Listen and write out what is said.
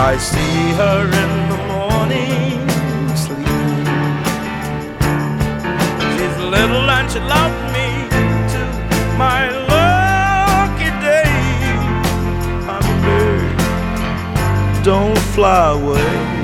I see her in the morning sleeping. She's little and she loved me too, my lucky day. Hummingbird, don't fly away.